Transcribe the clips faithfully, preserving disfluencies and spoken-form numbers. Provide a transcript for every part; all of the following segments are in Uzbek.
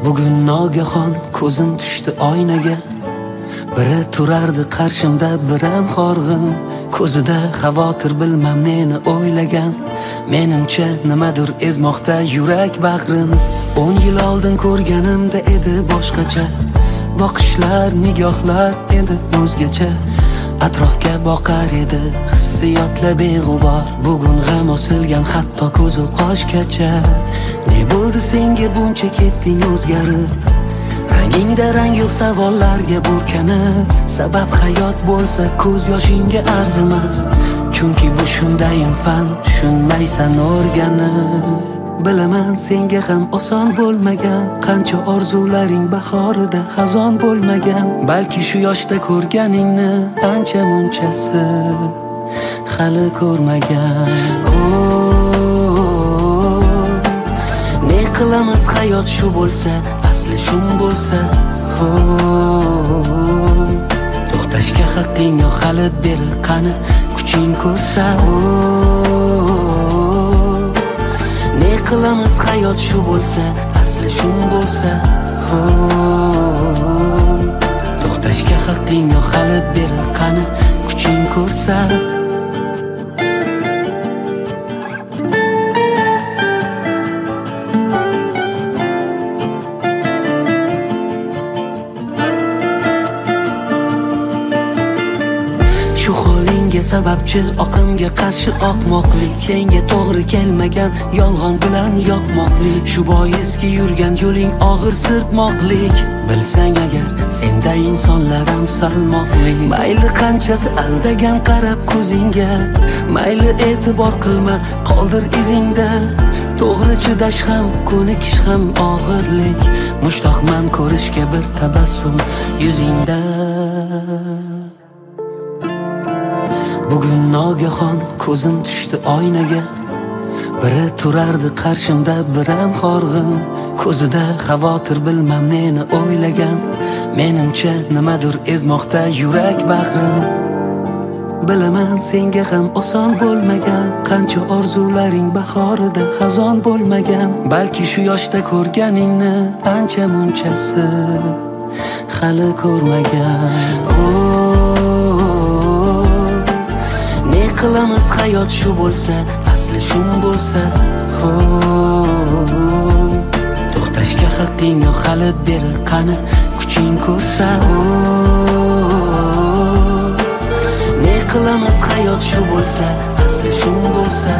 Bugun nogahon ko'zim tushdi oynaga. Biri turardi qarshimda, biram horg'in. Ko'zida xavotir, bilmam neni o'ylagan. Menimcha nimadir ezmoqda yurak bag'rin. o'n yil oldin ko'rganimda edi boshqacha. Boqishlar, nigohlar edi o'zgacha. Atrofga boqar edi hissiyotlar beg'ubor. Bugun g'am osilgan hatto ko'zu qoshgacha. Ne bo'ldi senga buncha ketding o'zgarib? Rangingda rang yo'q, savollarga burkanib. Sabab hayot bo'lsa ko'z yoshingga arzimas. Chunki bu shundayin fan, tushunmaysan o'rganib. Bilaman senga ham oson bo'lmagan. Qancha orzularing bahorida xazon bo'lmagan. Balki shu yoshda ko'rganingni ancha munchasi hali ko'rmagan. Oh, ne qilamiz hayot shu bo'lsa, asli shun bo'lsa. Oh, to'xtashga haqqing yo'q hali, beri qani kuching ko'rsa. Oh, ne qilamiz hayot shu bo'lsa, asli shun bo'lsa. Oh, to'xtashga haqqing yo'q hali, beri qani kuching ko'rsa. Shu holingga sababchi oqimga qarshi oqmoqlik. Senga to'g'ri kelmagan yolg'on bilan yoqmoqlik. Shu boiski yurgan yo'ling og'ir sirtmoqlik. Bilsang agar senda insonlar ham salmoqlik. Mayli qanchasi aldagan qarab ko'zingga. Mayli e'tibor qilma, qoldir izingda. To'g'ri chidash ham, ko'nikish ham og'irlik. Mushtoqman ko'rishga bir tabassum yuzingda. Bugun nogahon ko'zim tushdi oynaga. Biri turardi qarshimda, biram horg'in. Ko'zida xavotir, bilmam neni o'ylagan. Menimcha nimadir ezmoqda yurak bag'rin. Bilaman senga ham oson bo'lmagan. Qancha orzularing bahorida xazon bo'lmagan. Balki shu yoshda ko'rganingni ancha munchasi hali ko'rmagan. Oh, ne qilamiz hayot shu bo'lsa, asli shun bo'lsa. Oh, to'xtashga haqqing yo'q hali, beri qani kuching ko'rsa. Oh, ne qilamiz hayot shu bo'lsa, asli shun bo'lsa.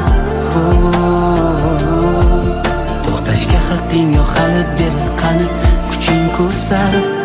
Oh, to'xtashga haqqing yo'q hali, beri qani kuching ko'rsa.